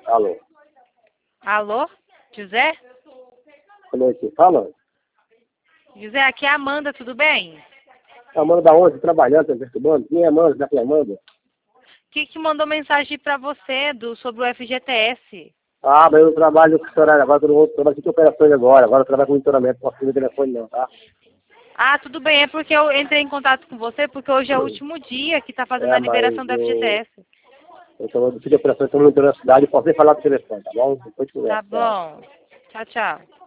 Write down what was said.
Alô? Alô? José? Como é que fala? José, aqui é a Amanda, tudo bem? Amanda da onde? Trabalhando, tá perturbando? Quem é Amanda? Daqui é Amanda? Que mandou mensagem pra você sobre o FGTS? Ah, mas eu trabalho com esse horário agora, eu trabalho com operações agora eu trabalho com monitoramento, não posso ter telefone não, tá? Ah, tudo bem, é porque eu entrei em contato com você porque hoje é o último dia que tá fazendo a liberação Mas do FGTS. eu tô no sítio de operações, estou monitorando a cidade, eu posso nem falar do telefone, tá bom? Depois Tá conversa, tchau. bom. Tchau, tchau.